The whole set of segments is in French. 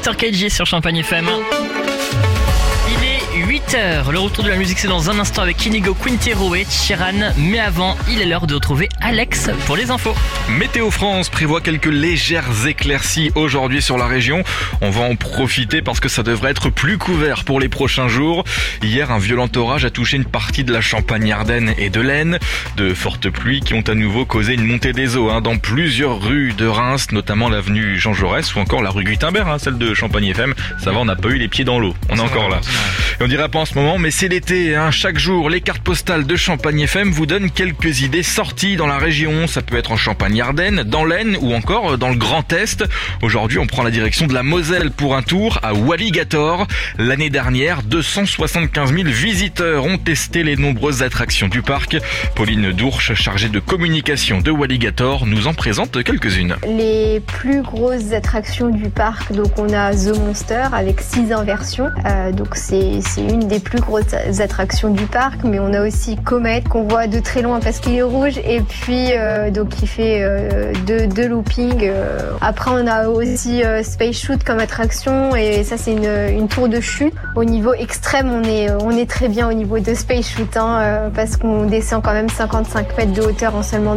Mr. KG sur Champagne FM. Il est 8h, le retour de la musique c'est dans un instant avec Inigo Quintero et Sheeran. Mais avant, il est l'heure de retrouver Alex pour les infos. Météo France prévoit quelques légères éclaircies aujourd'hui sur la région. On va en profiter parce que ça devrait être plus couvert pour les prochains jours. Hier, un violent orage a touché une partie de la Champagne-Ardenne et de l'Aisne. De fortes pluies qui ont à nouveau causé une montée des eaux dans plusieurs rues de Reims, notamment l'avenue Jean Jaurès ou encore la rue Gutenberg, celle de Champagne FM. Ça va, on n'a pas eu les pieds dans l'eau. On est encore là. Et on dirait pas en ce moment, mais c'est l'été. Chaque jour, les cartes postales de Champagne FM vous donnent quelques idées sorties dans la région. Ça peut être en Champagne-Ardenne, dans l'Aisne ou encore dans le Grand Est. Aujourd'hui, on prend la direction de la Moselle pour un tour à Walligator. L'année dernière, 275 000 visiteurs ont testé les nombreuses attractions du parc. Pauline Dourche, chargée de communication de Walligator, nous en présente quelques-unes. Les plus grosses attractions du parc, donc on a The Monster avec 6 inversions. Donc c'est une des plus grosses attractions du parc, mais on a aussi Comet qu'on voit de très loin parce qu'il est rouge et puis donc il fait deux loopings. Après on a aussi Space Shoot comme attraction et ça c'est une tour de chute. Au niveau extrême on est très bien au niveau de Space Shoot parce qu'on descend quand même 55 mètres de hauteur en seulement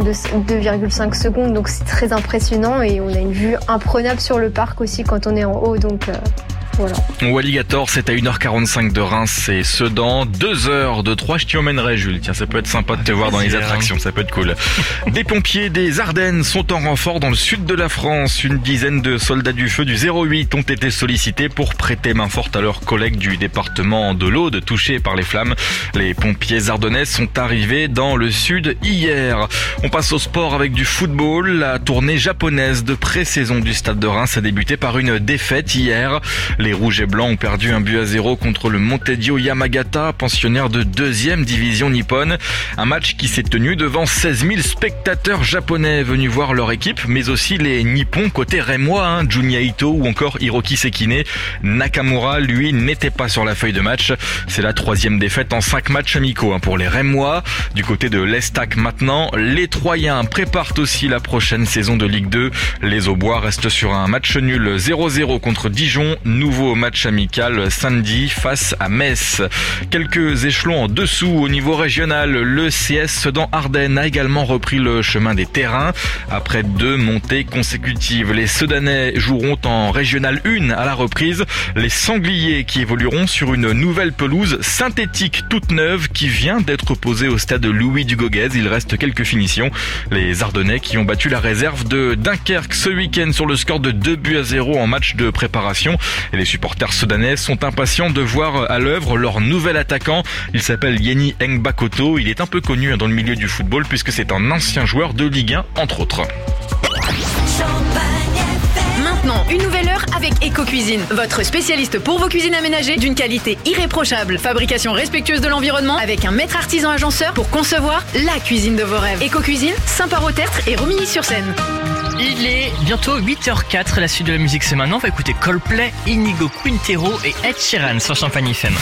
2,5 secondes, donc c'est très impressionnant et on a une vue imprenable sur le parc aussi quand on est en haut, donc voilà. Walligator, c'est à 1h45 de Reims et Sedan, 2 heures de Troyes. Je t'y emmènerai, Jules. Tiens, ça peut être sympa de te voir dans les attractions, ça peut être cool. Des pompiers des Ardennes sont en renfort dans le sud de la France. Une dizaine de soldats du feu du 08 ont été sollicités pour prêter main forte à leurs collègues du département de l'Aude touchés par les flammes. Les pompiers ardennais sont arrivés dans le sud hier. On passe au sport avec du football. La tournée japonaise de pré-saison du stade de Reims a débuté par une défaite hier. Les Rouges et Blancs ont perdu 1-0 contre le Montedio Yamagata, pensionnaire de 2e division nippone. Un match qui s'est tenu devant 16 000 spectateurs japonais venus voir leur équipe, mais aussi les Nippons côté rémois, Junya Ito ou encore Hiroki Sekine. Nakamura, lui, n'était pas sur la feuille de match. C'est la 3e défaite en 5 matchs amicaux pour les Rémois. Du côté de l'Estac maintenant, les Troyens préparent aussi la prochaine saison de Ligue 2. Les Aubois restent sur un match nul 0-0 contre Dijon. Nouveau match amical samedi face à Metz. Quelques échelons en dessous au niveau régional. Le CS Sedan Ardennes a également repris le chemin des terrains. Après 2 montées consécutives, les Sedanais joueront en régional 1 à la reprise. Les Sangliers qui évolueront sur une nouvelle pelouse synthétique toute neuve qui vient d'être posée au stade Louis Dugoguez. Il reste quelques finitions. Les Ardennais qui ont battu la réserve de Dunkerque ce week-end sur le score de 2-0 en match de préparation. Et les supporters soudanais sont impatients de voir à l'œuvre leur nouvel attaquant. Il s'appelle Yeni Ngbakoto. Il est un peu connu dans le milieu du football puisque c'est un ancien joueur de Ligue 1 entre autres. Maintenant, une nouvelle heure avec Eco-Cuisine, votre spécialiste pour vos cuisines aménagées d'une qualité irréprochable. Fabrication respectueuse de l'environnement avec un maître artisan agenceur pour concevoir la cuisine de vos rêves. Eco-Cuisine, Saint-Parot-Tertre et Romilly-sur-Seine. Il est bientôt 8h04, la suite de la musique c'est maintenant. On va écouter Coldplay, Inigo Quintero et Ed Sheeran sur Champagne FM.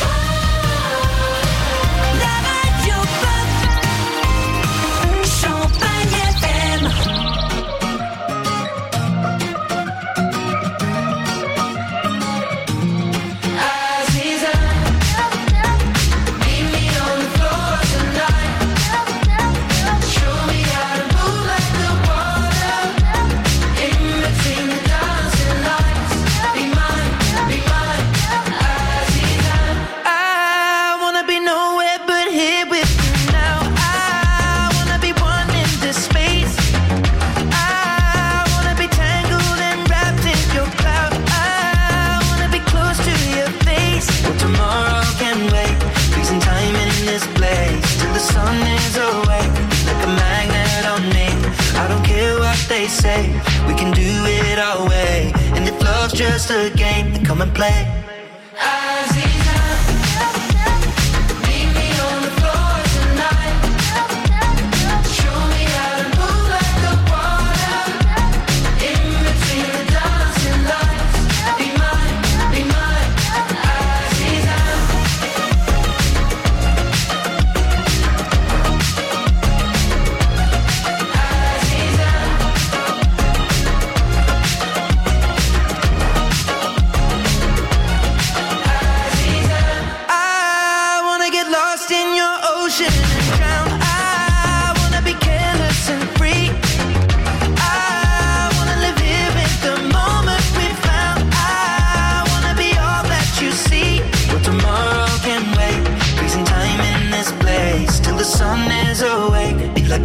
Say we can do it our way, and if love's just a game, then come and play.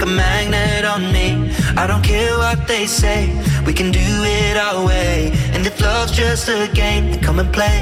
a magnet on me. I don't care what they say, we can do it our way. And if love's just a game, then come and play.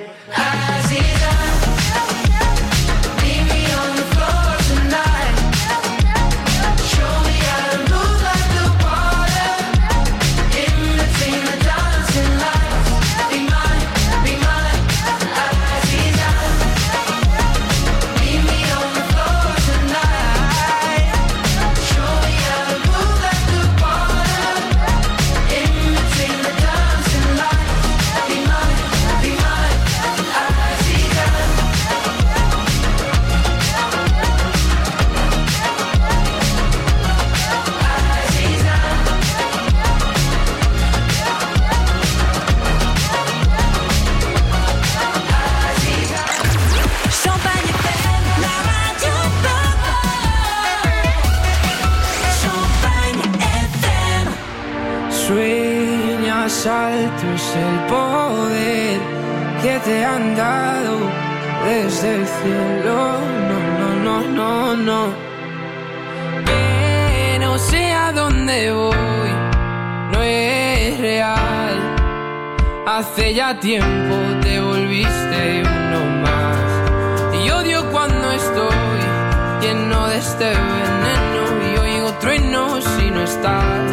Alto es el poder que te han dado desde el cielo. No. Que no sé a dónde voy, no es real. Hace ya tiempo te volviste uno más. Y odio cuando estoy lleno de este veneno y oigo truenos si no estás.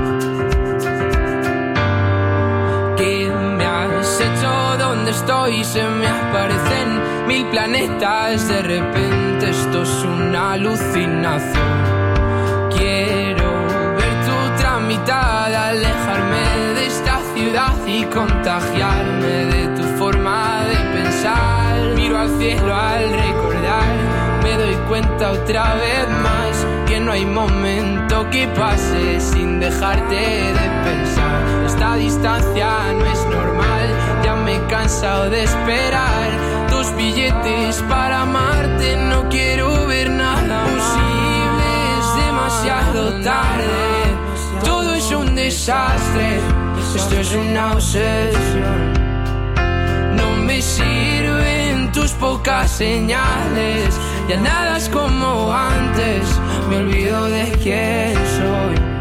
Donde estoy se me aparecen 1000 planetas. De repente esto es una alucinación. Quiero ver tu otra mitad, alejarme de esta ciudad y contagiarme de tu forma de pensar. Miro al cielo al recordar, me doy cuenta otra vez más que no hay momento que pase sin dejarte de pensar. Esta distancia no es normal, ya me he cansado de esperar 2 billetes para amarte, no quiero ver nada posible, es demasiado tarde, todo es un desastre, esto es una obsesión. No me sirven tus pocas señales, ya nada es como antes, me olvido de quién soy.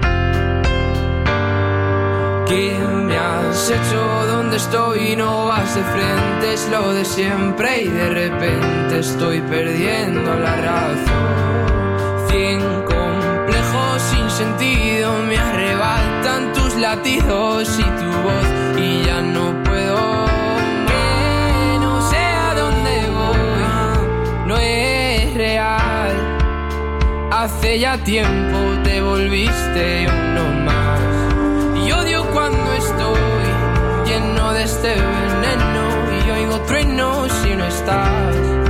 ¿Qué me has hecho? ¿Dónde estoy? No vas de frente, es lo de siempre y de repente estoy perdiendo la razón. 100 complejos sin sentido me arrebatan tus latidos y tu voz y ya no puedo. Que no sé a dónde voy, no es real. Hace ya tiempo te volviste uno más. Y odio cuando estoy lleno de este veneno y oigo truenos si no estás.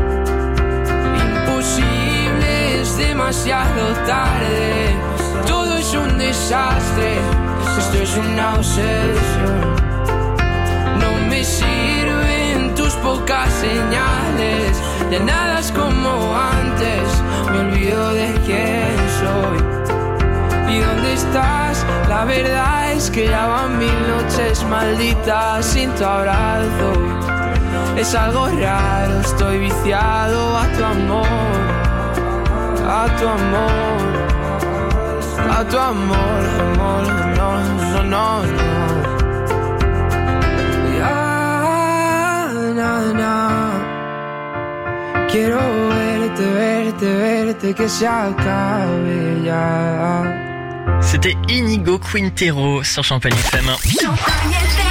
Imposible, es demasiado tarde, todo es un desastre, esto es una obsesión. No me sirven tus pocas señales, ya nada es como antes, me olvido de quién soy. ¿Y dónde estás? La verdad es que ya van 1000 noches malditas sin tu abrazo. Es algo raro, estoy viciado a tu amor, a tu amor, a tu amor, amor, no. Ya, quiero verte, que se acabe ya. C'était Inigo Quintero sur Champagne FM. Champagne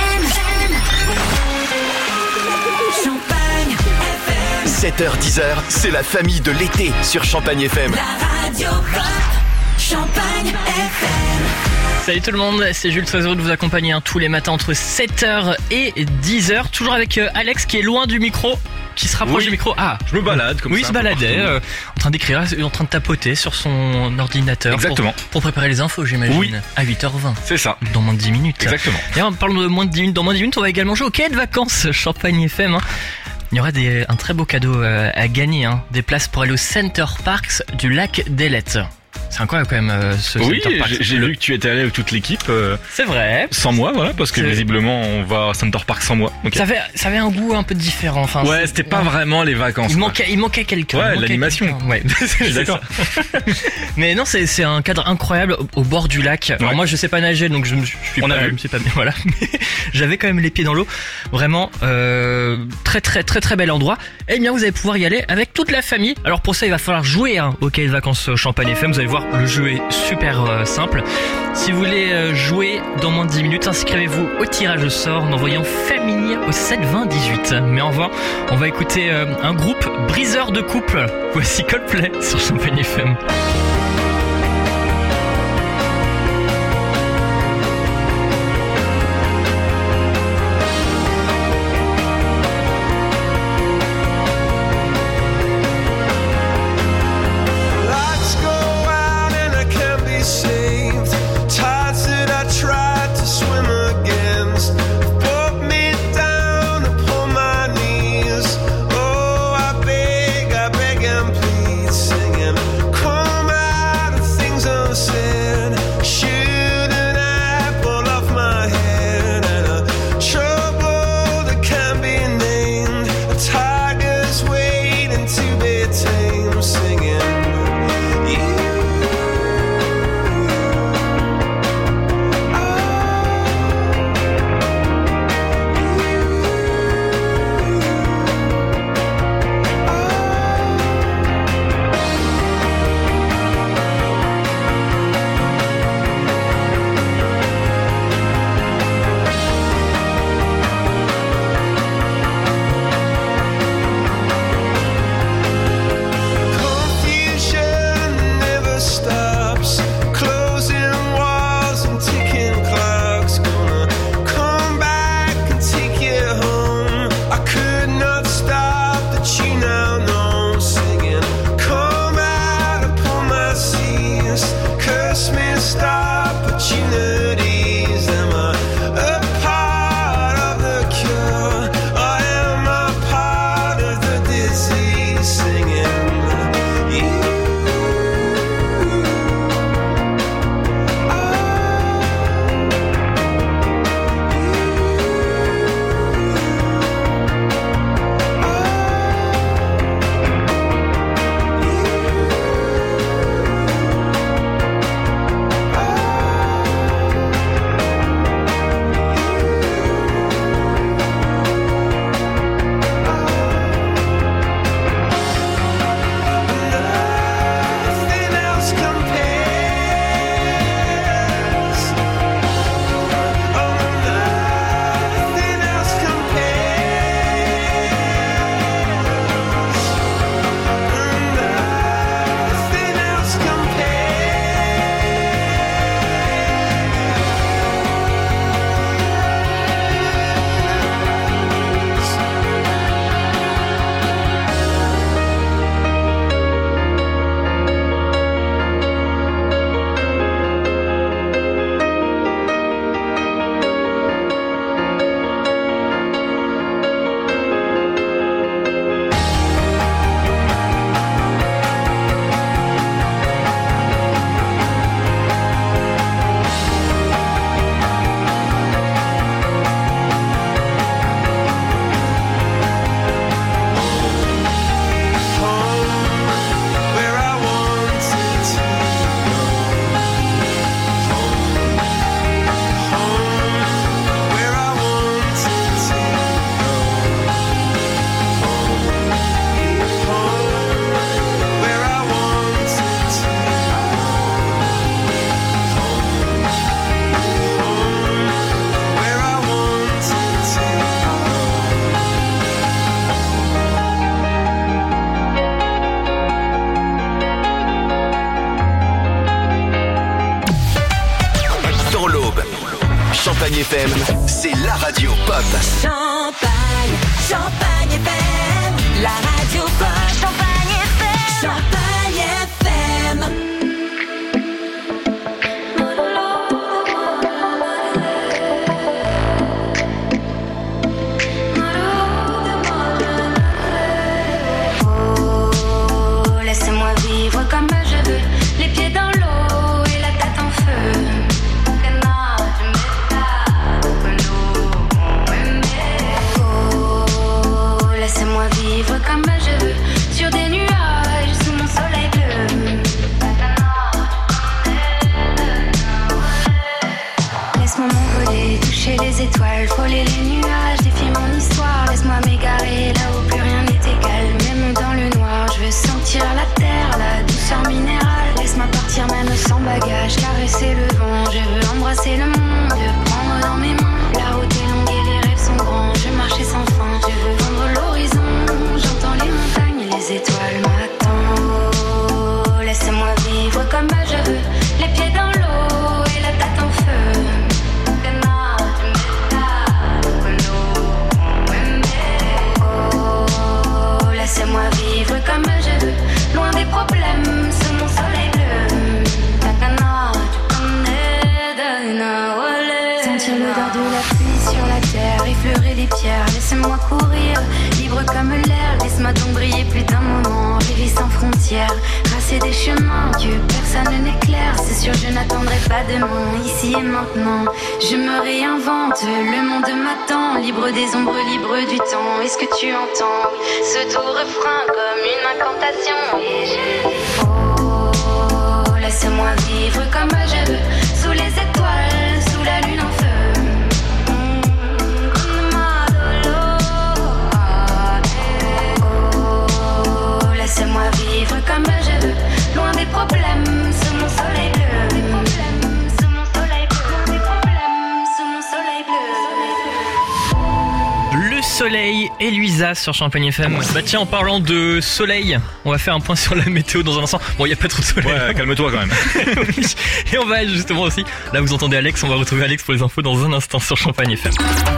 FM. 7h-10h, c'est la famille de l'été sur Champagne FM. La radio pop. Champagne FM. Salut tout le monde, c'est Jules, très heureux de vous accompagner tous les matins entre 7h et 10h. Toujours avec Alex qui est loin du micro, qui se rapproche du micro. Ah, je me balade comme ça. Oui, il se baladait, en train d'écrire, en train de tapoter sur son ordinateur. Exactement. Pour préparer les infos, j'imagine. Oui. À 8h20. C'est ça. Dans moins de 10 minutes. Exactement. Et en parlant de moins de 10 minutes, dans moins de 10 minutes, on va également jouer au cahier de vacances Champagne FM. Il y aura un très beau cadeau à gagner, des places pour aller au Center Parks du lac d'Elette. C'est incroyable quand même ce Oui, Center Park. j'ai vu que tu étais allé avec toute l'équipe C'est vrai. sans moi, voilà, parce que C'est- visiblement on va à Center Park sans moi. Ok. Ça avait un goût un peu différent. Enfin, Ouais, c'était pas vraiment les vacances. Il quoi. manquait quelqu'un. Ouais, il manquait l'animation. quelqu'un. Ouais, Je suis d'accord. Mais non, c'est un cadre incroyable au bord du lac. Alors Ouais. moi, je sais pas nager, donc je suis On pas, a vu. je me suis pas, voilà. Mais j'avais quand même les pieds dans l'eau. Vraiment, très très très très bel endroit. Et bien, vous allez pouvoir y aller avec toute la famille. Alors pour ça, il va falloir jouer au cahier de vacances Champagne FM. Vous allez voir, le jeu est super simple. Si vous voulez jouer dans moins de 10 minutes, inscrivez-vous au tirage au sort en envoyant famille au 7 20 18. Mais avant, on va écouter un groupe briseur de couple. Voici Coldplay sur Champagne FM. Lights go out and I can't be saved. Tides that I tried to swim against brought me down upon my knees. Oh, I beg and plead, singing, come out of things unsaid. Shoot an apple off my head and a trouble that can't be named. A tiger's waiting to be tamed, singing. Confusion never stops. Closing walls and ticking clocks. Gonna come back and take you home. I could not stop the tune now, no. Singing, come out upon my seas. Curse missed opportunities. Am I a part of the cure? Or am I part of the disease? Singing. Nothing else compares. Oh, nothing else compares. Nothing else compares. Where I wanted to home, where I wanted to home, where I wanted to where I wanted Dans l'aube, Champagne FM, c'est la radio pop. Champagne, Champagne FM, la radio pop. Champagne FM, Champagne FM. Oh, laissez-moi vivre comme je veux, les pieds dans l'eau. vivre comme je veux, sur des nuages, sous mon soleil bleu. Laisse-moi m'envoler, toucher les étoiles, frôler les nuages, défier mon histoire. Laisse-moi m'égarer là où plus rien n'est égal, même dans le noir. Je veux sentir la terre, la douceur minérale. Laisse-moi partir même sans bagage, caresser le vent. Je veux embrasser le monde, prendre dans mes mains. La route est longue et les rêves sont grands. Je marche sans fin, je veux vendre l'horizon. J'entends les montagnes, les étoiles m'attendent. Oh, laisse-moi vivre comme je veux, les pieds dans l'eau et la tête en feu. Oh, laisse-moi vivre comme je veux, loin des problèmes, sous mon soleil bleu. Sentir l'odeur de la pluie sur la terre, effleurer les pierres, laisse-moi courir, libre comme l'air. Laisse-moi donc briller plus d'un moment, rêver sans frontières, tracer des chemins que personne n'éclaire. C'est sûr je n'attendrai pas demain, ici et maintenant. Je me réinvente, le monde m'attend, libre des ombres, libre du temps. Est-ce que tu entends ce doux refrain comme une incantation? Et je dis oh, laisse-moi vivre comme je veux, sous les étoiles, sous la lune en feu. Oh, laisse-moi vivre comme je veux, loin des problèmes, sous mon soleil bleu. Des problèmes, sous mon soleil bleu. Des problèmes, sous mon soleil bleu. Le soleil et Luisa sur Champagne FM. Bah tiens, en parlant de soleil, on va faire un point sur la météo dans un instant. Bon, il n'y a pas trop de soleil. Ouais, calme-toi quand même. Oui. Et on va justement aussi, là vous entendez Alex, on va retrouver Alex pour les infos dans un instant sur Champagne FM.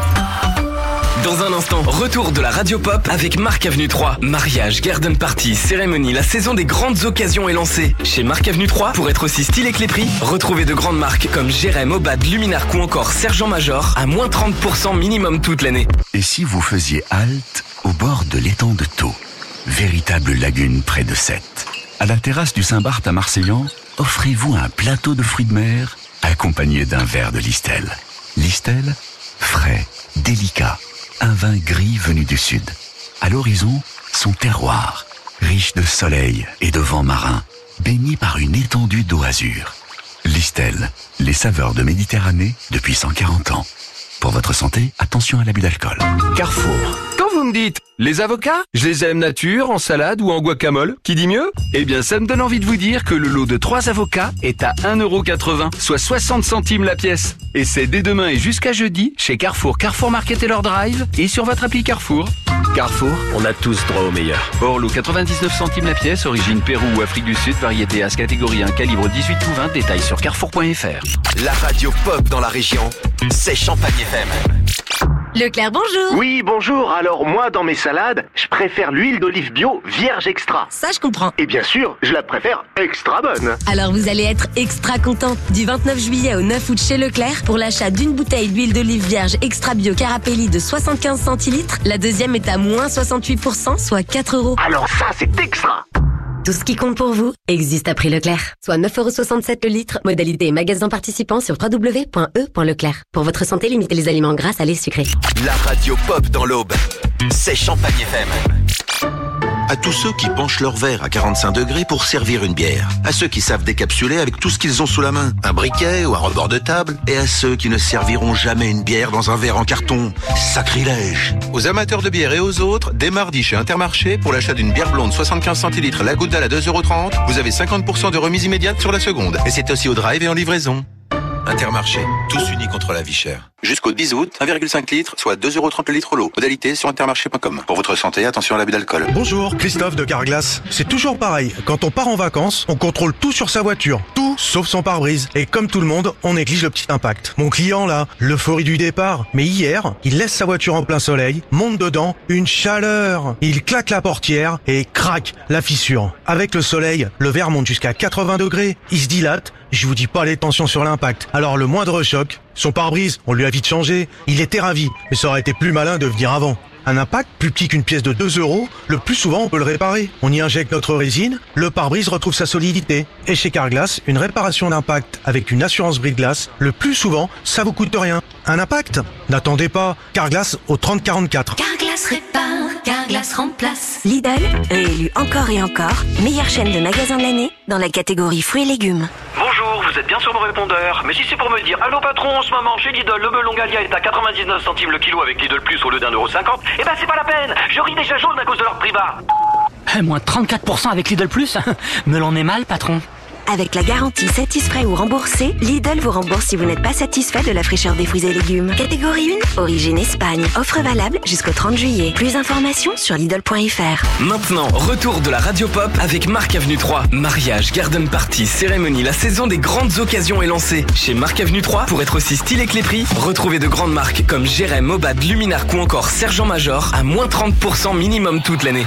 Dans un instant, retour de la radio pop avec Marc Avenue 3. Mariage, garden party, cérémonie, la saison des grandes occasions est lancée. Chez Marc Avenue 3, pour être aussi stylé que les prix, retrouvez de grandes marques comme Jérém, Obad, Luminarc ou encore Sergent Major à moins 30% minimum toute l'année. Et si vous faisiez halte au bord de l'étang de Thau, véritable lagune près de Sète, à la terrasse du Saint-Barth à Marseillan, offrez-vous un plateau de fruits de mer accompagné d'un verre de Listel. Listel, frais, délicat. Un vin gris venu du sud. À l'horizon, son terroir, riche de soleil et de vent marin, baigné par une étendue d'eau azur. Listel, les saveurs de Méditerranée depuis 140 ans. Pour votre santé, attention à l'abus d'alcool. Carrefour. Quand vous me dites les avocats, je les aime nature, en salade ou en guacamole, qui dit mieux? Eh bien, ça me donne envie de vous dire que le lot de 3 avocats est à 1,80€, soit 60 centimes la pièce. Et c'est dès demain et jusqu'à jeudi chez Carrefour, Carrefour Market et leur drive et sur votre appli Carrefour. Carrefour, on a tous droit au meilleur. Hors lot 99 centimes la pièce, origine Pérou ou Afrique du Sud, variété As catégorie 1, calibre 18 ou 20, détails sur carrefour.fr. La radio pop dans la région, c'est Champagne FM. Leclerc, bonjour. Oui, bonjour. Alors moi, dans mes salades, je préfère l'huile d'olive bio vierge extra. Ça, je comprends. Et bien sûr, je la préfère extra bonne. Alors vous allez être extra content. Du 29 juillet au 9 août chez Leclerc, pour l'achat d'une bouteille d'huile d'olive vierge extra bio Carapelli de 75 centilitres, la deuxième est à moins 68%, soit 4€. Alors ça, c'est extra. Tout ce qui compte pour vous existe à prix Leclerc. Soit 9,67€ le litre. Modalité et magasin participant sur www.e.leclerc. Pour votre santé, limitez les aliments gras, salés, sucrés. La radio pop dans l'aube, c'est Champagne FM. À tous ceux qui penchent leur verre à 45 degrés pour servir une bière. À ceux qui savent décapsuler avec tout ce qu'ils ont sous la main. Un briquet ou un rebord de table. Et à ceux qui ne serviront jamais une bière dans un verre en carton. Sacrilège. Aux amateurs de bière et aux autres, dès mardi chez Intermarché, pour l'achat d'une bière blonde 75 centilitres, la goutte d'âle à 2,30€, vous avez 50% de remise immédiate sur la seconde. Et c'est aussi au drive et en livraison. Intermarché, tous unis contre la vie chère. Jusqu'au 10 août, 1,5 litre, soit 2,30€ le litre l'eau. Modalité sur intermarché.com. Pour votre santé, attention à l'abus d'alcool. Bonjour, Christophe de Carglass. C'est toujours pareil. Quand on part en vacances, on contrôle tout sur sa voiture. Tout, sauf son pare-brise. Et comme tout le monde, on néglige le petit impact. Mon client, là, l'euphorie du départ. Mais hier, il laisse sa voiture en plein soleil, monte dedans, une chaleur. Il claque la portière et craque la fissure. Avec le soleil, le verre monte jusqu'à 80 degrés. Il se dilate. Je vous dis pas les tensions sur l'impact. Alors le moindre choc, son pare-brise, on lui a vite changé. Il était ravi, mais ça aurait été plus malin de venir avant. Un impact plus petit qu'une pièce de 2€, le plus souvent on peut le réparer. On y injecte notre résine, le pare-brise retrouve sa solidité. Et chez Carglass, une réparation d'impact avec une assurance brise-glace, le plus souvent, ça vous coûte rien. Un impact? N'attendez pas. Carglass au 3044. Carglass répare, Carglass Carglass remplace. Lidl, réélu encore et encore, meilleure chaîne de magasins de l'année dans la catégorie fruits et légumes. Bonjour, vous êtes bien sur mon répondeur. Mais si c'est pour me dire allô patron, en ce moment chez Lidl, le melon Gallia est à 99 centimes le kilo avec Lidl Plus au lieu d'1,50€, eh ben c'est pas la peine. Je ris déjà jaune à cause de leur prix bas. Moins 34% avec Lidl Plus. Me l'en est mal, patron. Avec la garantie satisfait ou remboursé, Lidl vous rembourse si vous n'êtes pas satisfait de la fraîcheur des fruits et légumes. Catégorie 1, origine Espagne. Offre valable jusqu'au 30 juillet. Plus d'informations sur Lidl.fr. Maintenant, retour de la Radio Pop avec Marc Avenue 3. Mariage, garden party, cérémonie, la saison des grandes occasions est lancée. Chez Marc Avenue 3, pour être aussi stylé que les prix, retrouvez de grandes marques comme Jérém, Mobad, Luminarc ou encore Sergent Major à moins 30% minimum toute l'année.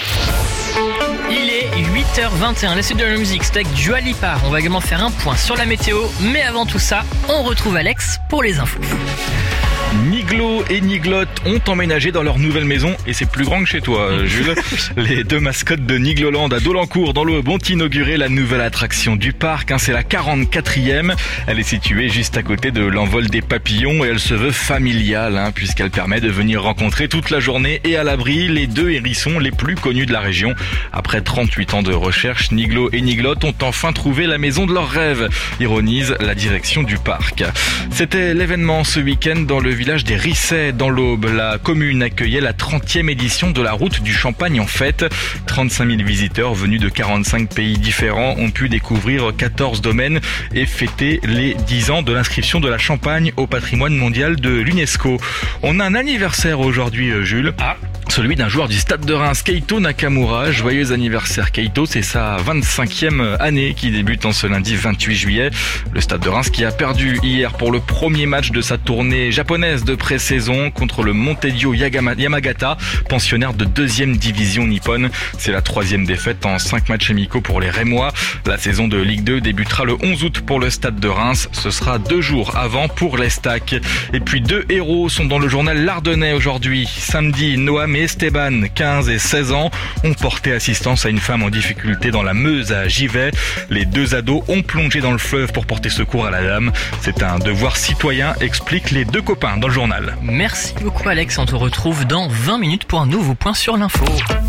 Il est 8h21, la suite de la musique, c'est avec Dua Lipa. On va également faire un point sur la météo, mais avant tout ça, on retrouve Alex pour les infos. Niglo et Niglotte ont emménagé dans leur nouvelle maison et c'est plus grand que chez toi, Jules. Les deux mascottes de Nigloland à Dolencourt dans l'Aube ont inauguré la nouvelle attraction du parc. C'est la 44e. Elle est située juste à côté de l'envol des papillons et elle se veut familiale puisqu'elle permet de venir rencontrer toute la journée et à l'abri les deux hérissons les plus connus de la région. Après 38 ans de recherche, Niglo et Niglotte ont enfin trouvé la maison de leurs rêves, ironise la direction du parc. C'était l'événement ce week-end dans le village des Rissets dans l'Aube. La commune accueillait la 30e édition de la route du Champagne en fête. 35 000 visiteurs venus de 45 pays différents ont pu découvrir 14 domaines et fêter les 10 ans de l'inscription de la Champagne au patrimoine mondial de l'UNESCO. On a un anniversaire aujourd'hui, Jules. Celui d'un joueur du Stade de Reims, Keito Nakamura. Joyeux anniversaire Keito, c'est sa 25e année qui débute en ce lundi 28 juillet. Le Stade de Reims qui a perdu hier pour le premier match de sa tournée japonaise de pré-saison contre le Montedio Yamagata, pensionnaire de 2e division nippone. C'est la 3e défaite en 5 matchs amicaux pour les Rémois. La saison de Ligue 2 débutera le 11 août pour le Stade de Reims. Ce sera 2 jours avant pour l'Estac. Et puis 2 héros sont dans le journal L'Ardennais aujourd'hui. Samedi, Noam et Esteban, 15 et 16 ans, ont porté assistance à une femme en difficulté dans la Meuse à Givet. Les 2 ados ont plongé dans le fleuve pour porter secours à la dame. C'est un devoir citoyen, expliquent les 2 copains dans le journal. Merci beaucoup Alex, on te retrouve dans 20 minutes pour un nouveau point sur l'info.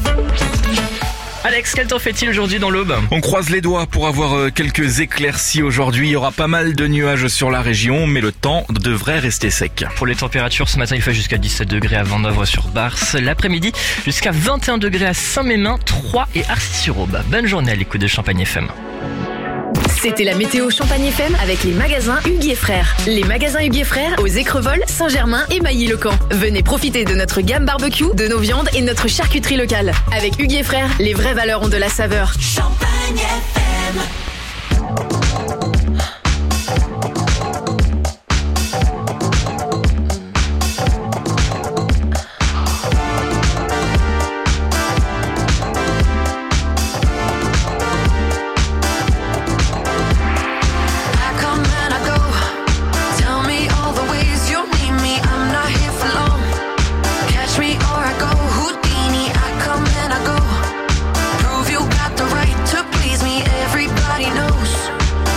Alex, quel temps fait-il aujourd'hui dans l'Aube ? On croise les doigts pour avoir quelques éclaircies aujourd'hui. Il y aura pas mal de nuages sur la région, mais le temps devrait rester sec. Pour les températures, ce matin il fait jusqu'à 17 degrés à Vendeuvre-sur-Barse. L'après-midi, jusqu'à 21 degrés à Saint-Mémin, 3 et Arcis-sur-Aube. Bonne journée à l'écoute de Champagne FM. C'était la météo Champagne FM avec les magasins Hugues et Frères. Les magasins Hugues et Frères aux Écrevols, Saint-Germain et Mailly-le-Camp. Venez profiter de notre gamme barbecue, de nos viandes et notre charcuterie locale. Avec Hugues et Frères, les vraies valeurs ont de la saveur. Champagne FM. Prove you got the right to please me. Everybody knows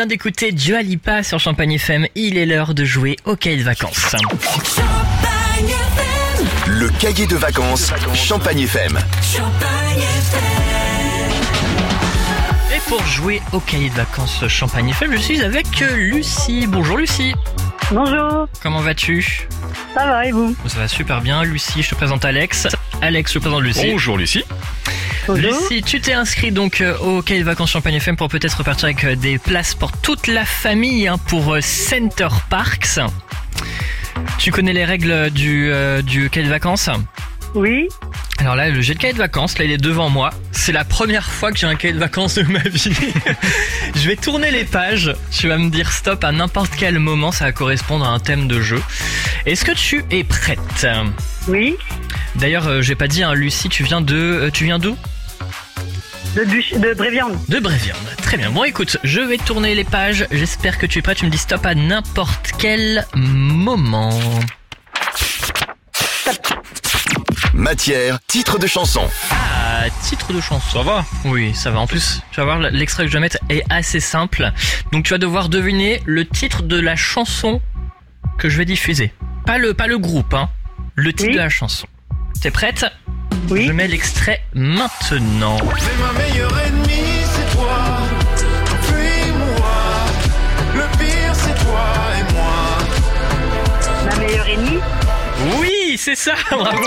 vient d'écouter Dua Lipa sur Champagne FM. Il est l'heure de jouer au cahier de vacances. Le cahier de vacances Champagne FM. Et pour jouer au cahier de vacances Champagne FM, je suis avec Lucie. Bonjour Lucie. Bonjour. Comment vas-tu ? Ça va et vous ? Ça va super bien. Lucie, je te présente Alex. Alex, je te présente Lucie. Bonjour Lucie. Bonjour. Lucie, tu t'es inscrit donc au cahier de vacances Champagne FM pour peut-être repartir avec des places pour toute la famille pour Center Parcs. Tu connais les règles du cahier de vacances ? Oui. Alors là, j'ai le cahier de vacances, là il est devant moi. C'est la première fois que j'ai un cahier de vacances de ma vie. Je vais tourner les pages, tu vas me dire stop à n'importe quel moment, ça va correspondre à un thème de jeu. Est-ce que tu es prête ? Oui. D'ailleurs, j'ai pas dit, Lucie, tu viens d'où ? De Bréviande. De Bréviande, très bien. Bon écoute, je vais tourner les pages, j'espère que tu es prêt, tu me dis stop à n'importe quel moment. Matière, titre de chanson. Ah, titre de chanson. Ça va ? Oui, ça va. En plus, tu vas voir, l'extrait que je vais mettre est assez simple. Donc tu vas devoir deviner le titre de la chanson que je vais diffuser. Pas le groupe, le titre de la chanson. T'es prête ? Oui. Je mets l'extrait maintenant. C'est ma meilleure ennemie, c'est toi. Fuis-moi. Le pire, c'est toi et moi. Ma meilleure ennemie ? Oui, c'est ça, bravo.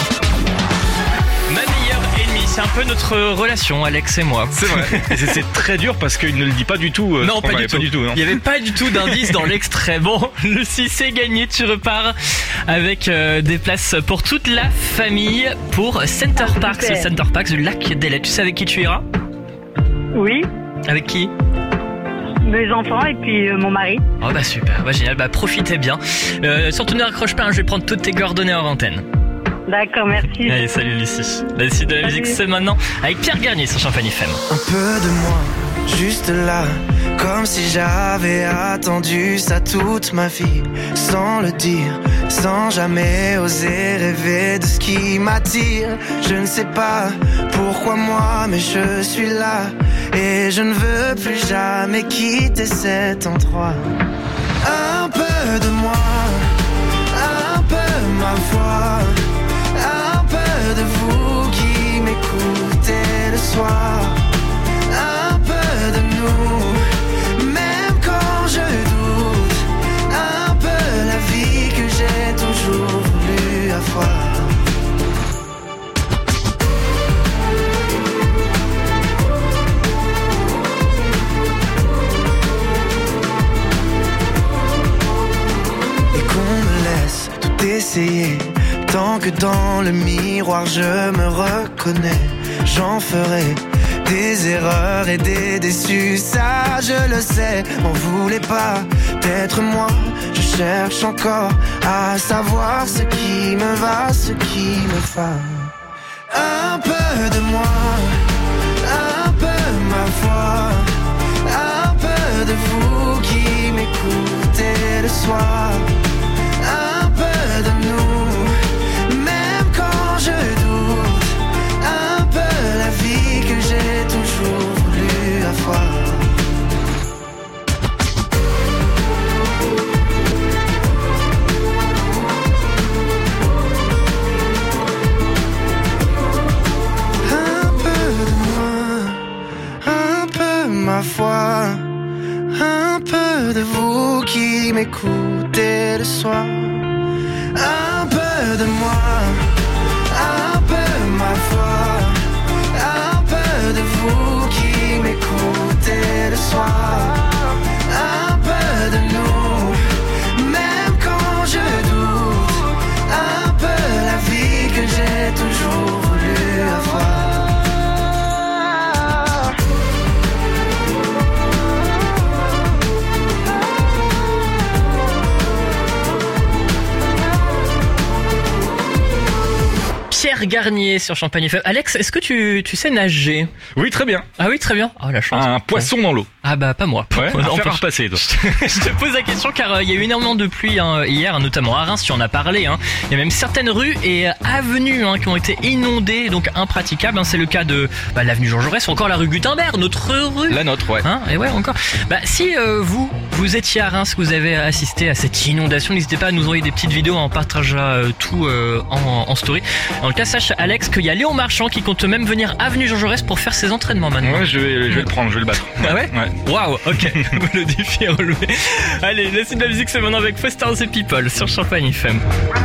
Ma meilleure ennemie, c'est un peu notre relation, Alex et moi. C'est vrai. Et c'est très dur parce qu'il ne le dit pas du tout. Non, pas du tout. Non. Il n'y avait pas du tout d'indice dans l'extrait. Bon, Lucie, c'est gagné. Tu repars avec des places pour toute la famille pour Center Parcs. Super. Center Parcs du Lac d'Ellet. Tu sais avec qui tu iras ? Oui. Avec qui ? Mes enfants et puis mon mari. Oh bah super, bah génial, bah profitez bien. Surtout ne raccroche pas, je vais prendre toutes tes coordonnées hors antenne. D'accord, merci. Allez, salut Lucie. La suite de la musique, c'est maintenant avec Pierre Garnier sur Champagne FM. Un peu de moi, juste là, comme si j'avais attendu ça toute ma vie, sans le dire, sans jamais oser rêver de ce qui m'attire. Je ne sais pas pourquoi moi, mais je suis là, et je ne veux plus jamais quitter cet endroit. Un peu de moi, un peu ma voix, un peu de vous qui m'écoutez le soir, un peu de nous, même quand je doute, un peu la vie que j'ai toujours voulu avoir. Et qu'on me laisse tout essayer, tant que dans le miroir je me reconnais, j'en ferai des erreurs et des déçus, ça je le sais. M'en voulez pas d'être moi, je cherche encore à savoir ce qui me va, ce qui me va. Un peu de moi, un peu ma voix, un peu de vous qui m'écoutez le soir, un peu de nous, même quand je doute, un peu la vie que j'ai toujours voulu avoir. Un peu de moi, un peu ma foi, un peu de vous qui m'écoutez le soir, un peu de moi, un peu ma foi, un peu de vous qui m'écoutez le soir, un peu de nous, même quand je doute, un peu la vie que j'ai toujours voulu avoir. Garnier sur Champagne FM. Alex, est-ce que tu sais nager? Oui, très bien. Ah oui, très bien. Oh, la chance. Un poisson dans l'eau. Ah bah pas moi. Ouais, Non, faire repasser, toi. Je te pose la question car il y a eu énormément de pluie hier, notamment à Reims, tu en as parlé. Il y a même certaines rues et avenues qui ont été inondées, donc impraticables. C'est le cas de l'avenue Jean Jaurès ou encore la rue Gutenberg, notre rue. La nôtre, ouais. Et ouais, encore. Si vous étiez à Reims, que vous avez assisté à cette inondation, n'hésitez pas à nous envoyer des petites vidéos, on partagera tout en story. En tout cas, sache Alex qu'il y a Léon Marchand qui compte même venir avenue Jean Jaurès pour faire ses entraînements maintenant. Ouais, je vais le prendre, je vais le battre. Ah ouais? Waouh, ok. Le défi est relevé. Allez, la suite de la musique, c'est maintenant avec Foster the People sur Champagne FM.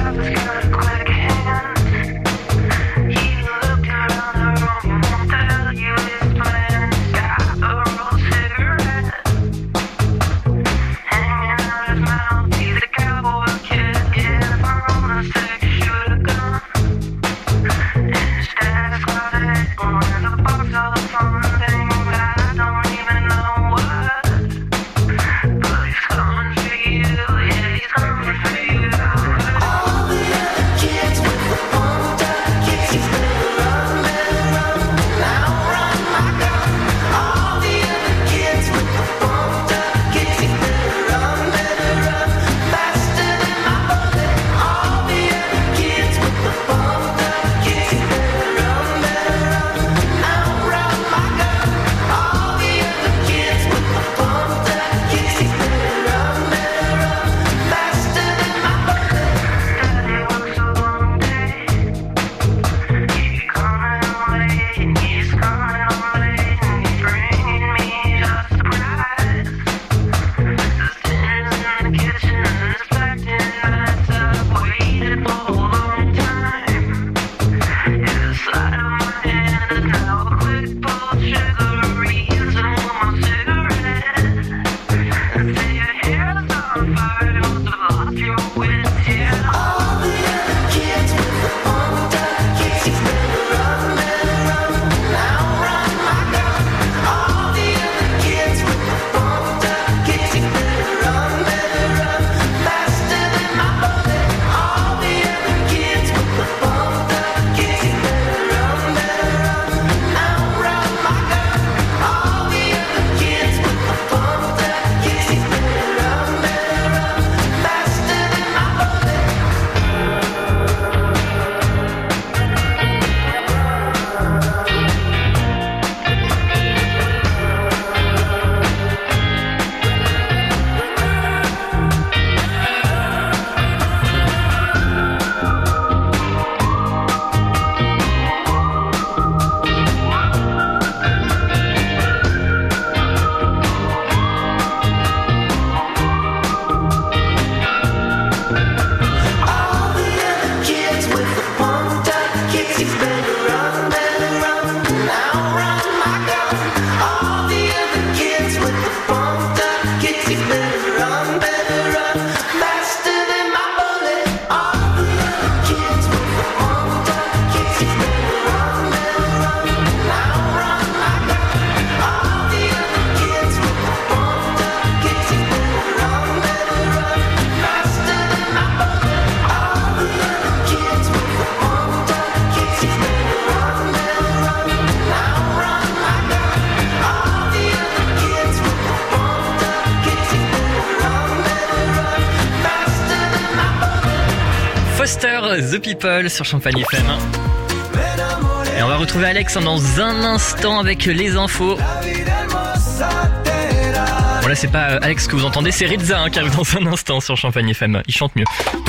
Foster the People sur Champagne FM. Et on va retrouver Alex dans un instant avec les infos. Bon là c'est pas Alex que vous entendez, c'est Rizza qui arrive dans un instant sur Champagne FM. Il chante mieux.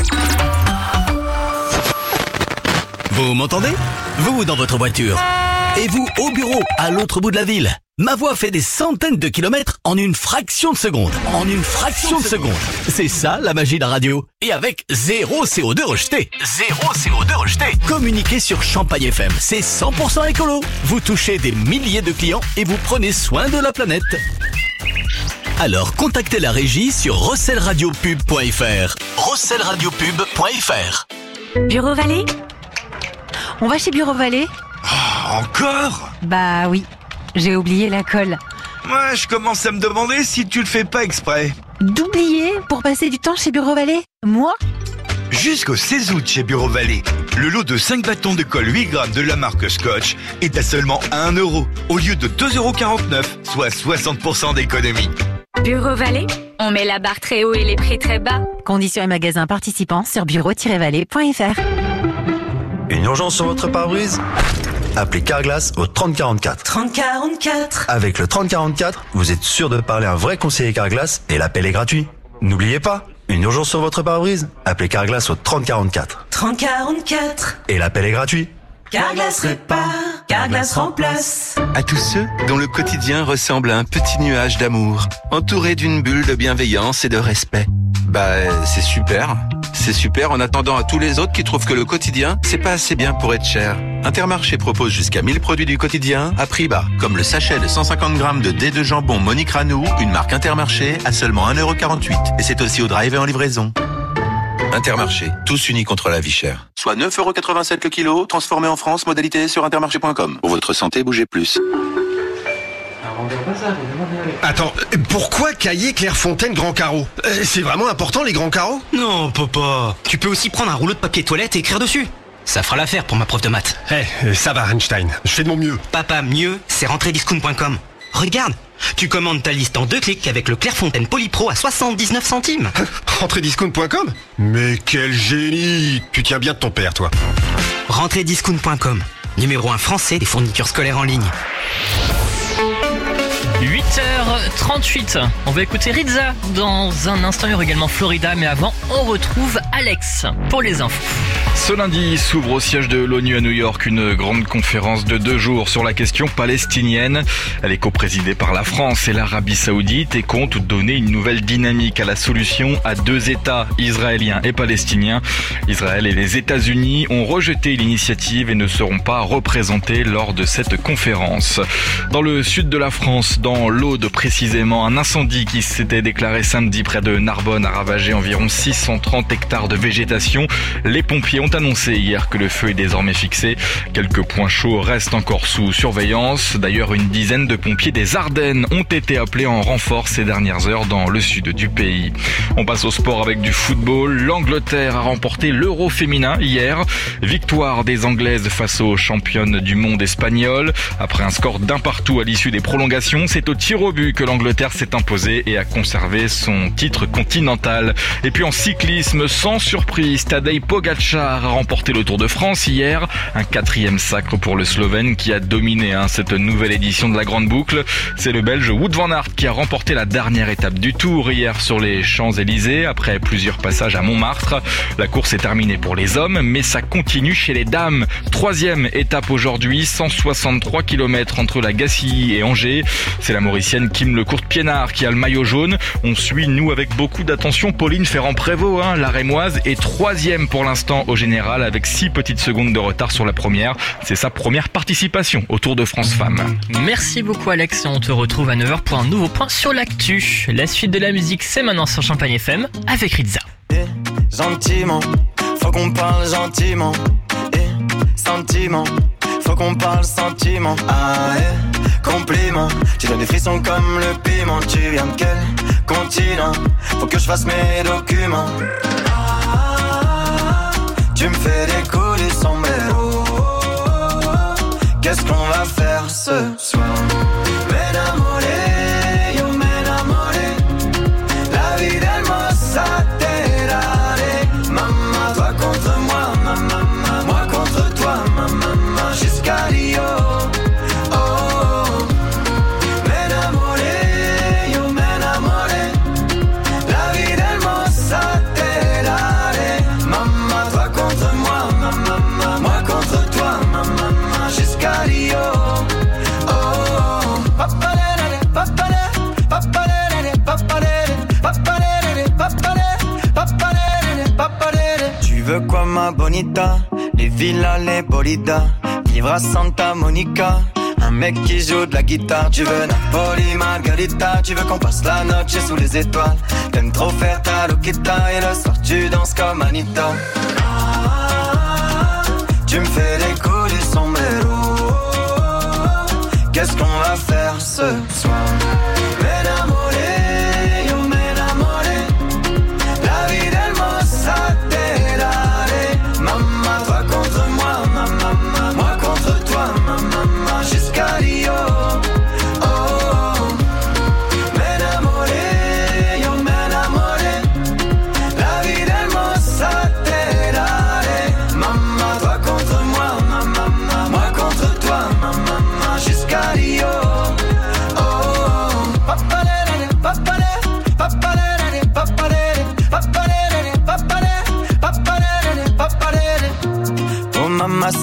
Vous m'entendez? Vous dans votre voiture. Et vous au bureau, à l'autre bout de la ville. Ma voix fait des centaines de kilomètres en une fraction de seconde. En une fraction de seconde. C'est ça la magie de la radio. Et avec zéro CO2 rejeté. Zéro CO2 rejeté. Communiquez sur Champagne FM. C'est 100% écolo. Vous touchez des milliers de clients et vous prenez soin de la planète. Alors contactez la régie sur rosselradiopub.fr. rosselradiopub.fr. Bureau Vallée? On va chez Bureau Vallée? Oh, encore? Bah oui, j'ai oublié la colle. Moi, je commence à me demander si tu le fais pas exprès. D'oublier pour passer du temps chez Bureau Vallée? Moi? Jusqu'au 16 août chez Bureau Vallée, Le lot de 5 bâtons de colle 8 grammes de la marque Scotch est à seulement 1 euro, au lieu de 2,49 €, soit 60% d'économie. Bureau Vallée, on met la barre très haut et les prix très bas. Conditions et magasins participants sur bureau-vallée.fr. Une urgence sur votre pare-brise ? Appelez Carglass au 3044. 3044. Avec le 3044, vous êtes sûr de parler à un vrai conseiller Carglass et l'appel est gratuit. N'oubliez pas, une urgence sur votre pare-brise ? Appelez Carglass au 3044. 3044. Et l'appel est gratuit. Carglass répare, Carglass remplace. À tous ceux dont le quotidien ressemble à un petit nuage d'amour, entouré d'une bulle de bienveillance et de respect. C'est super. C'est super en attendant à tous les autres qui trouvent que le quotidien, c'est pas assez bien pour être cher. Intermarché propose jusqu'à 1000 produits du quotidien à prix bas, comme le sachet de 150 grammes de dés de jambon Monique Ranou, une marque Intermarché, à seulement 1,48 €. Et c'est aussi au drive et en livraison. Intermarché, tous unis contre la vie chère. Soit 9,87 € le kilo, transformé en France, modalité sur intermarché.com. Pour votre santé, bougez plus. Attends, pourquoi Cahiers Clairefontaine Grand Carreau ? C'est vraiment important les grands carreaux ? Non, papa. Tu peux aussi prendre un rouleau de papier toilette et écrire dessus. Ça fera l'affaire pour ma prof de maths. Ça va Einstein, je fais de mon mieux. Papa, mieux, c'est rentrediscount.com. Regarde, tu commandes ta liste en 2 clics avec le Clairefontaine Polypro à 79 centimes. Rentrediscount.com ? Mais quel génie ! Tu tiens bien de ton père, toi. Rentrediscount.com, numéro 1 français des fournitures scolaires en ligne. 8h38, on va écouter Rizza dans un instant, il y aura également Florida, mais avant on retrouve Alex pour les infos. Ce lundi s'ouvre au siège de l'ONU à New York une grande conférence de 2 jours sur la question palestinienne. Elle est coprésidée par la France et l'Arabie Saoudite et compte donner une nouvelle dynamique à la solution à 2 États, israéliens et palestiniens. Israël et les États-Unis ont rejeté l'initiative et ne seront pas représentés lors de cette conférence. Dans le sud de la France, dans l'Aude précisément, un incendie qui s'était déclaré samedi près de Narbonne a ravagé environ 630 hectares de végétation. Les pompiers ont annoncé hier que le feu est désormais fixé. Quelques points chauds restent encore sous surveillance. D'ailleurs, une dizaine de pompiers des Ardennes ont été appelés en renfort ces dernières heures dans le sud du pays. On passe au sport avec du football. L'Angleterre a remporté l'Euro féminin hier. Victoire des Anglaises face aux championnes du monde espagnoles. Après un score d'1 partout à l'issue des prolongations, c'est au tir au but que l'Angleterre s'est imposée et a conservé son titre continental. Et puis en cyclisme, sans surprise, Tadej Pogačar a remporté le Tour de France hier. Un 4e sacre pour le Slovène qui a dominé cette nouvelle édition de la Grande Boucle. C'est le Belge Wout van Aert qui a remporté la dernière étape du Tour hier sur les Champs-Élysées après plusieurs passages à Montmartre. La course est terminée pour les hommes, mais ça continue chez les dames. 3e étape aujourd'hui, 163 km entre la Gacilly et Angers. C'est la Mauricienne Kim Lecourte-Piénard qui a le maillot jaune. On suit, nous, avec beaucoup d'attention, Pauline Ferrand-Prévot, la Rémoise, est 3e pour l'instant au général avec 6 petites secondes de retard sur la première. C'est sa première participation au Tour de France Femmes. Merci beaucoup Alex et on te retrouve à 9h pour un nouveau point sur l'actu. La suite de la musique, c'est maintenant sur Champagne FM avec Rizza. Gentiment, faut qu'on parle gentiment. Sentiment, faut qu'on parle sentiment. Compliment, tu donnes des frissons comme le piment. Tu viens de quel continent? Faut que je fasse mes documents. Tu me fais des coups du sombrero. Qu'est-ce qu'on va faire ce soir? M'enamoré, yo m'enamoré. La vie d'hermosa terare. Maman, toi contre moi, maman, moi contre toi, maman, jusqu'à Rio. Tu veux quoi ma bonita? Les villas, les bolidas, vivre à Santa Monica. Un mec qui joue de la guitare. Tu veux Napoli, Margarita. Tu veux qu'on passe la noche sous les étoiles. T'aimes trop faire ta loquita. Et le soir tu danses comme Anita. Tu me fais des coups du sombrero. Qu'est-ce qu'on va faire ce soir? M'enamoré, yo m'enamoré. La vie d'hermosa terare. Maman, toi contre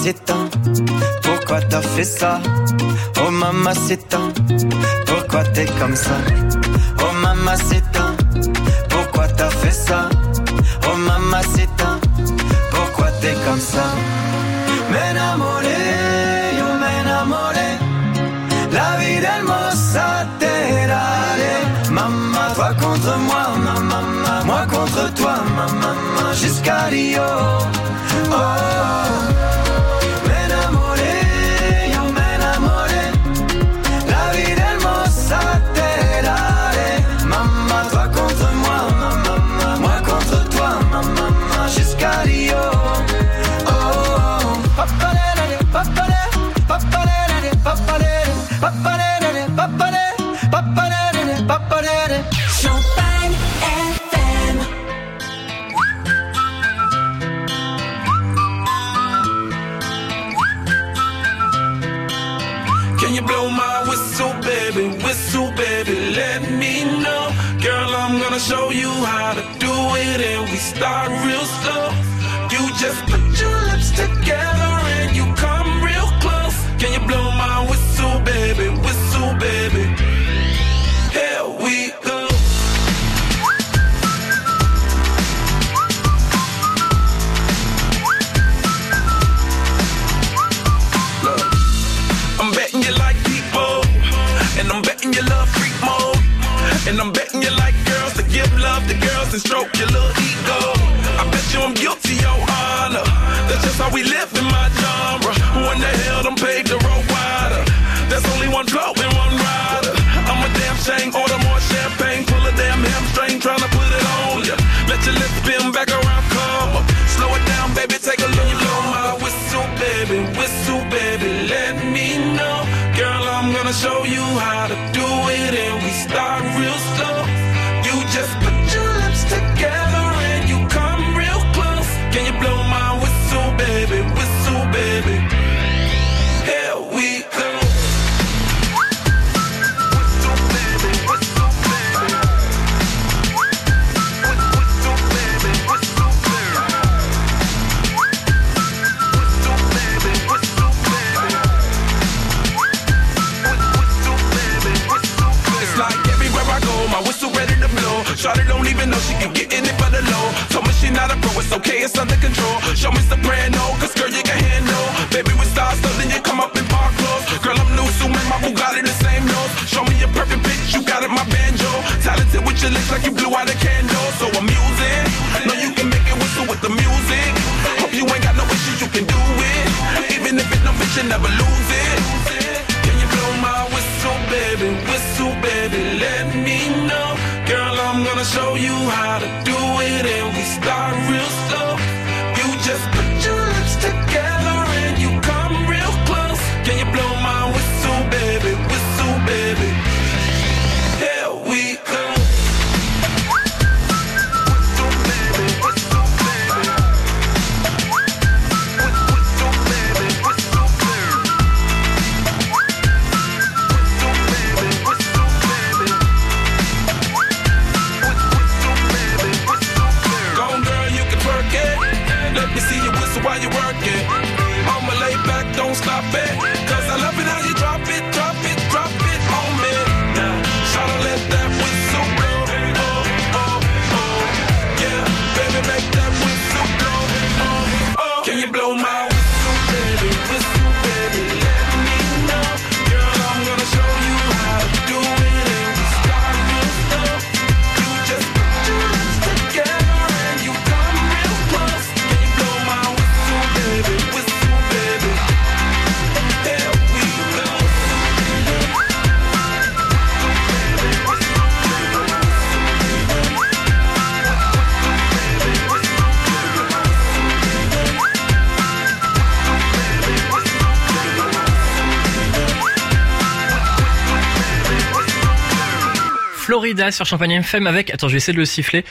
mamacita, pourquoi t'as fait ça? Oh mamacita, pourquoi t'es comme ça? Oh mamacita, pourquoi t'as fait ça? Oh mamacita, pourquoi t'es comme ça? M'enamoré, yo m'enamoré, la vie hermosa te daré. Maman, toi contre moi, maman, moi contre toi, maman, jusqu'à Rio. Oh, m'enamoré, yo m'enamoré, la vie hermosa te daré. Maman, toi contre moi, maman, moi contre toi, maman, jusqu'à Rio. Oh, papalé, papalé, papalé, papalé, papalé, papalé, papalé, papalé. Champagne FM. Can you blow my whistle, baby, let me know. Girl, I'm gonna show you how to do it, and we start real slow. You just put your lips together and you come real close. Can you blow my whistle, baby, here we go. Look, I'm betting you like people, and I'm betting you love freak mode, and I'm betting you like girls to give love to girls and stroke your little ego. I bet you I'm guilty, your honor. That's just how we live in my genre. Who in the hell done paved the road wider? There's only one blow and one rider. I'm a damn shame, order more champagne, pull a damn hamstring, tryna put it on ya. Let your lips spin back around, come up. Slow it down, baby, take a look. You blow my whistle, baby, let me know. Girl, I'm gonna show you how to do it, and we start real slow. You just put your lips together and you come real close. Can you blow my whistle, baby, here we go. My whistle ready to blow. Shawty don't even know she can get in it for the low. Told me she not a pro, it's okay, it's under control. Show me soprano, cause girl you can handle. Baby we start so then you come up in park clothes. Girl I'm new, so man, my Bugatti the same nose. Show me a perfect pitch, you got it, my banjo. Talented with your lips like you blew out a candle. So I'm using, know you can make it whistle with the music. Hope you ain't got no issues, you can do it. Even if it don't fit, you never lose it. Can you blow my whistle, baby, let me know. Girl, I'm gonna show you how to do it, and we start real slow. You just put your lips together and you come real close. Can you blow my whistle, baby, here we go. While you work it, I'ma lay back, don't stop it. Cause I love it how you drop it on me. Now, tryna let that whistle blow. Oh, yeah, baby, make that whistle blow. Oh, can you blow my whistle, baby, let me know. Girl, I'm gonna show you how to do it, and we start real slow. You just put your lips together and you come real close. Can you blow my whistle, baby, there we go. Florida sur Champagne FM avec... Attends, je vais essayer de le siffler.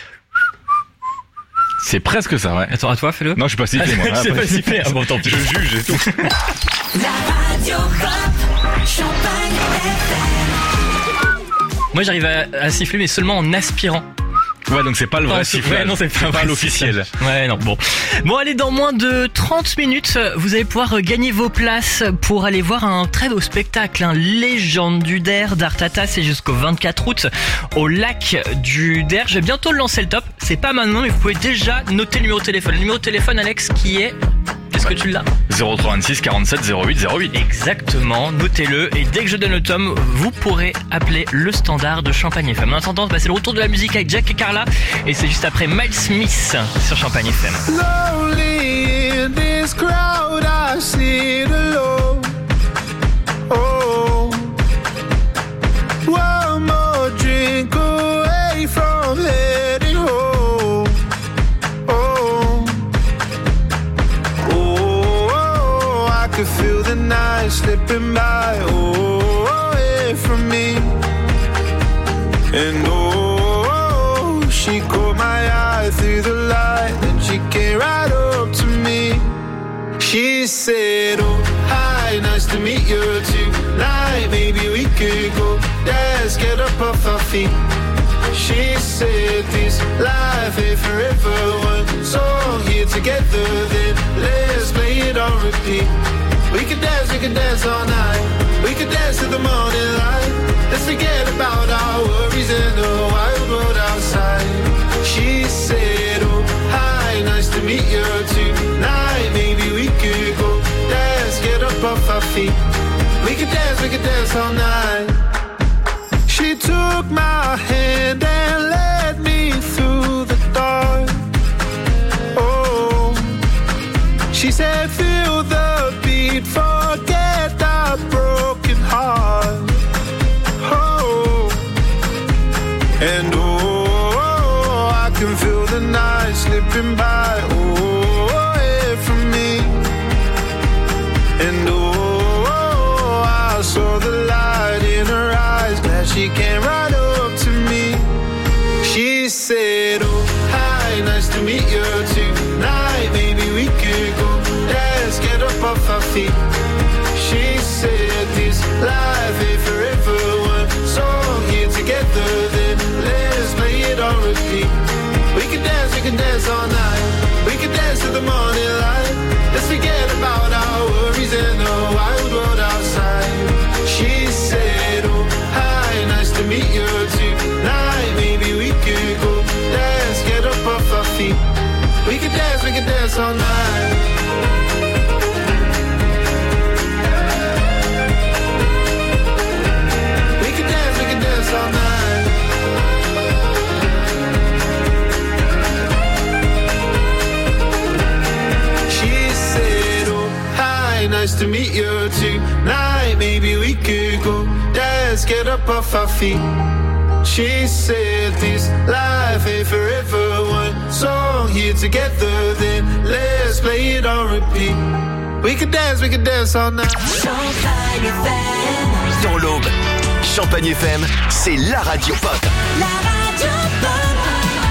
C'est presque ça, ouais. Attends, à toi, fais-le. Non, je suis pas sifflé, moi. C'est pas sifflé. Ah bon, tant pis. Je juge et tout. La radio Pop, Champagne FM. Moi, j'arrive à siffler, mais seulement en aspirant. Ouais, donc c'est pas le vrai sifflage. Ouais, non, c'est pas l'officiel. Ouais, non, bon. Bon, allez, dans moins de 30 minutes, vous allez pouvoir gagner vos places pour aller voir un très beau spectacle, Légende du Der d'Artata, c'est jusqu'au 24 août au lac du Der. Je vais bientôt lancer le top. C'est pas maintenant, mais vous pouvez déjà noter le numéro de téléphone. Le numéro de téléphone, Alex, qui est... Est-ce que tu l'as ? 036 47 08 08. Exactement, notez-le. Et dès que je donne le tome, vous pourrez appeler le standard de Champagne FM. En attendant, c'est le retour de la musique avec Jack et Carla. Et c'est juste après Miles Smith sur Champagne FM. Slowly in this crowd I sit alone. Oh, one more drink away from heading home. I could feel the night slipping by, away from me. And she caught my eye through the light, and she came right up to me. She said, oh, hi, nice to meet you tonight. Maybe we could go dance, get up off our feet. She said this life ain't forever, one song here together, then let's play it on repeat. We could dance all night. We could dance to the morning light. Let's forget about our worries in the wild world outside. She said, oh, hi, nice to meet you tonight. Maybe we could go dance, get up off our feet. We could dance all night. She took my hand and led me through the dark. Oh, she said, feel the beat, forget our broken heart. Oh, and I can feel the night slipping by, away from me. And I saw the light in her eyes, glad she came right up to me. She said, oh, hi, nice to meet you tonight. Maybe we could go dance, get up off our feet. She said this life ain't forever, one song here together, then let's play it on repeat. We can dance all night. We can dance to the morning light. Let's forget about our worries and the wild world outside. She said, oh, hi, nice to meet you tonight. Maybe we could go dance, get up off our feet. We can dance all night. We can dance all night. She said, oh, hi, nice to meet you tonight. Maybe we could go dance, get up off our feet. She said this life ain't forever, one song here together, then let's play it on repeat. We could dance all night. Champagne FM. Dans l'Aube, Champagne FM, c'est la radio pop. La radio pop.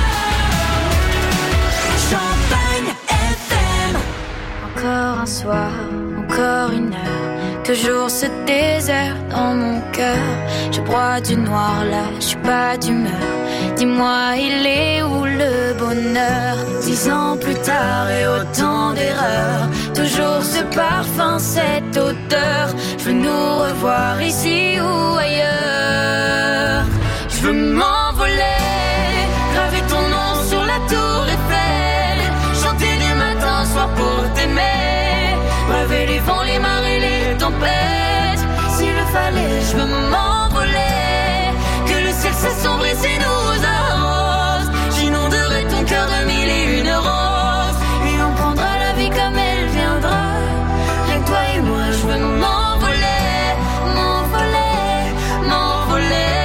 Champagne FM. Encore un soir, encore une heure, toujours ce désert dans mon cœur. Je broie du noir là, je suis pas d'humeur. Dis-moi, il est où le bonheur? 10 ans plus tard et autant d'erreurs, toujours ce parfum, cette odeur. Je veux nous revoir ici ou ailleurs. Je veux m'envoler, graver ton nom sur la tour Eiffel, chanter du matin au soir pour t'aimer, braver les vents, les marées, les tempêtes. S'il le fallait, je veux m'envoler, que le ciel s'assombrisse et nous arrose. J'inonderai ton cœur de mille et une roses, et on prendra la vie comme elle viendra. Rien que toi et moi, je veux m'envoler, m'envoler, m'envoler.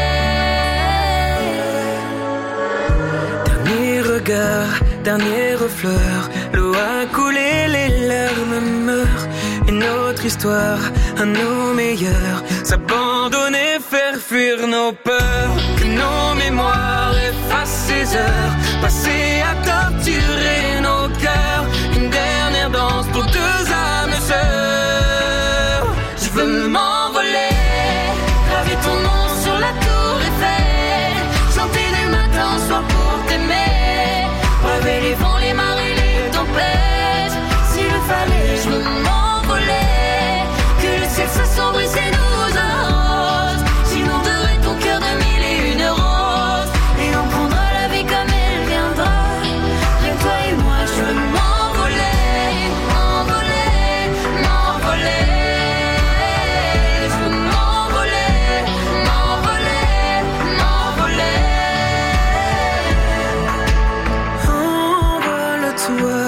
Dernier regard, dernier refleur, l'eau a coulé, les larmes meurent. Une autre histoire, à nos meilleurs, s'abandonner, faire fuir nos peurs. Que nos mémoires effacent ces heures passées à torturer nos cœurs. Une dernière danse pour deux âmes sœurs. Je veux m'envoler, graver ton nom sur la tour Eiffel, chanter du matin au soir pour t'aimer, braver les vents, les marées, les tempêtes. S'il le fallait, je m'envolais. Que le ciel s'assombrisse et nous arrose. J'inonderai ton cœur de mille et une roses. Et on prendra la vie comme elle viendra. Rien que toi et moi, je veux m'envoler, m'envoler, m'envoler. Je veux m'envoler, m'envoler, m'envoler. Envole-toi,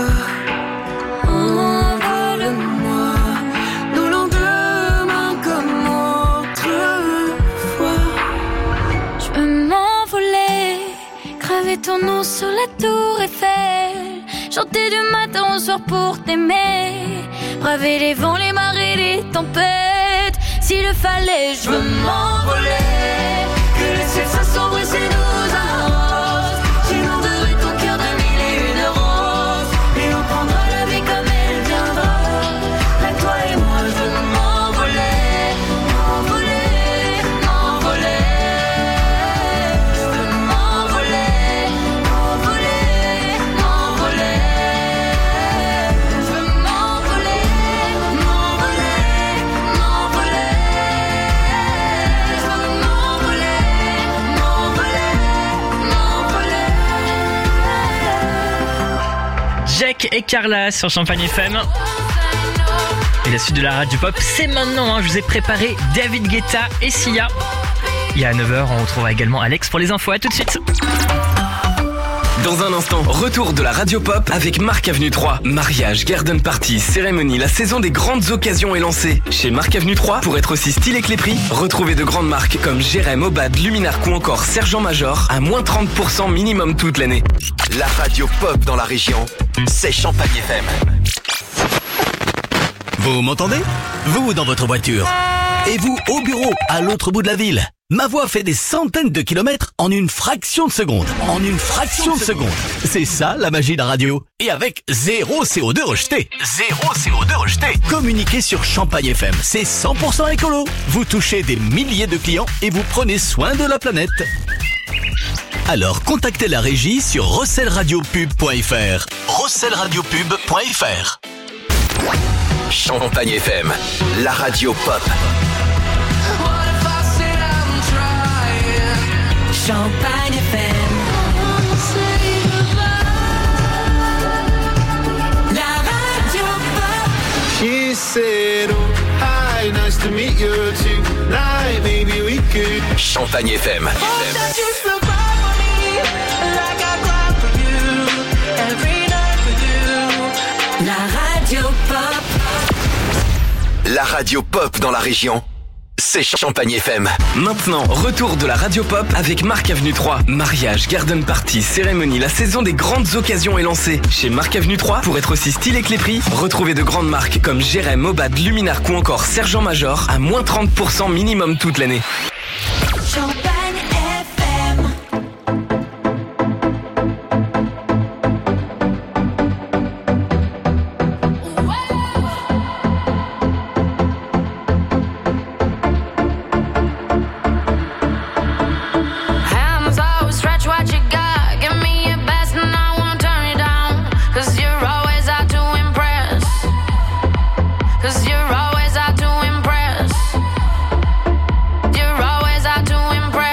envole-moi, nos lendemains comme autrefois. Je veux m'envoler, graver ton nom sur la tour Eiffel, chanter du matin au soir pour t'aimer, braver les vents, les marées, les tempêtes. S'il le fallait, je veux m'envoler. Que le ciel s'assombrisse et nous arrose. J'inonderai ton cœur de mille et une roses. Et on prendra la vie comme elle viendra. Là, toi et moi, je veux m'envoler, m'envoler, m'envoler. Je veux m'envoler, m'envoler, m'envoler. Je veux m'envoler, m'envoler, m'envoler. Je veux m'envoler, m'envoler, m'envoler. Jack et Carla sur Champagne FM. Et la suite de la radio pop, c'est maintenant. Je vous ai préparé David Guetta et Sia. Il y a 9h, on retrouvera également Alex pour les infos. À tout de suite. Dans un instant, retour de la radio pop avec Marc Avenue 3. Mariage, garden party, cérémonie, la saison des grandes occasions est lancée. Chez Marc Avenue 3, pour être aussi stylé que les prix, retrouvez de grandes marques comme Jérém, Obad, Luminarc ou encore Sergent Major à moins 30% minimum toute l'année. La radio pop dans la région, c'est Champagne FM. Vous m'entendez? Vous dans votre voiture. Et vous au bureau, à l'autre bout de la ville. Ma voix fait des centaines de kilomètres en une fraction de seconde. En une fraction de seconde. C'est ça la magie de la radio. Et avec zéro CO2 rejeté. Zéro CO2 rejeté. Communiquez sur Champagne FM. C'est 100% écolo. Vous touchez des milliers de clients et vous prenez soin de la planète. Alors contactez la régie sur rosselradiopub.fr. rosselradiopub.fr. Champagne FM, la radio pop. Champagne FM. La radio pop. She said, oh, hi, nice to meet you tonight. Maybe we could. Champagne FM. La radio pop. La radio pop dans la région, c'est Champagne FM. Maintenant, retour de la radio pop avec Marc Avenue 3. Mariage, garden party, cérémonie, la saison des grandes occasions est lancée. Chez Marc Avenue 3, pour être aussi stylé que les prix, retrouvez de grandes marques comme Jérém, Obad, Luminarc ou encore Sergent Major à moins 30% minimum toute l'année. Champagne FM. Hands out, stretch what you got. Give me your best and I won't turn it down. 'Cause you're always out to impress. 'Cause you're always out to impress. You're always out to impress.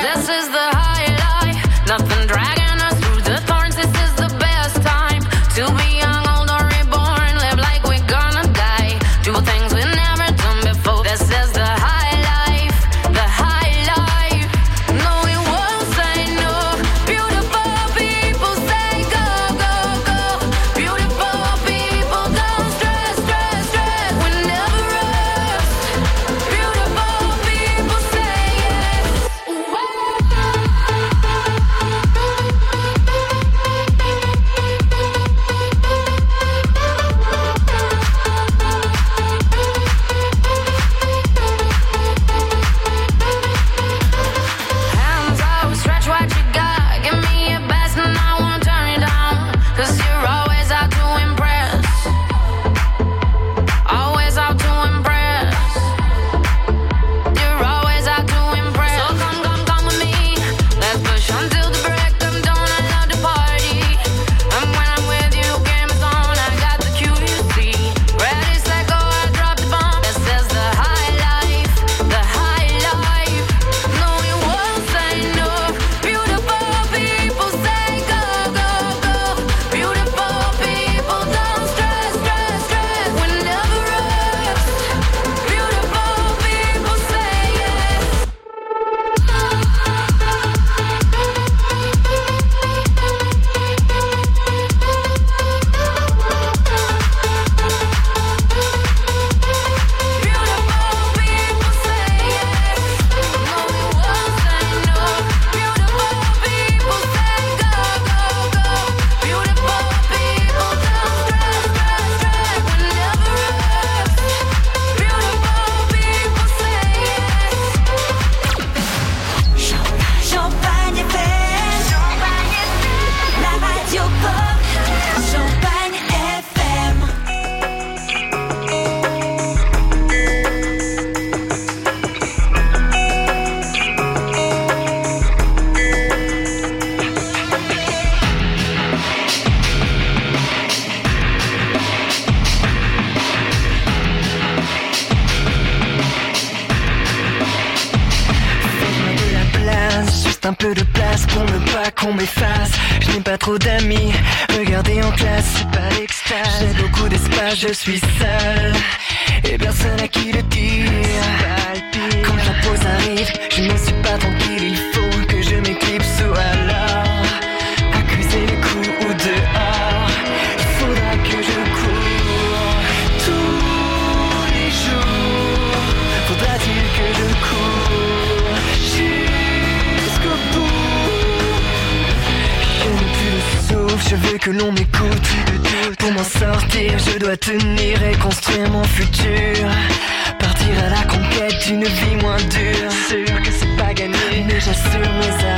reste un peu de place pour ne pas qu'on m'efface. Je n'ai pas trop d'amis, regardez en classe, c'est pas l'extase. J'ai beaucoup d'espace, je suis seul et personne à qui le dire. Quand la pause arrive, je ne suis pas tranquille, il faut que je m'éclipse ou alors accuser les coups ou dehors. Il faudra que je cours tous les jours. Faudra-t-il que je cours jusqu'au bout? Je n'ai plus de souffle, je veux que l'on m'écoute. Pour m'en sortir, je dois tenir et construire mon futur. Partir à la conquête d'une vie moins dure. Sûr que c'est pas gagné, mais j'assure mes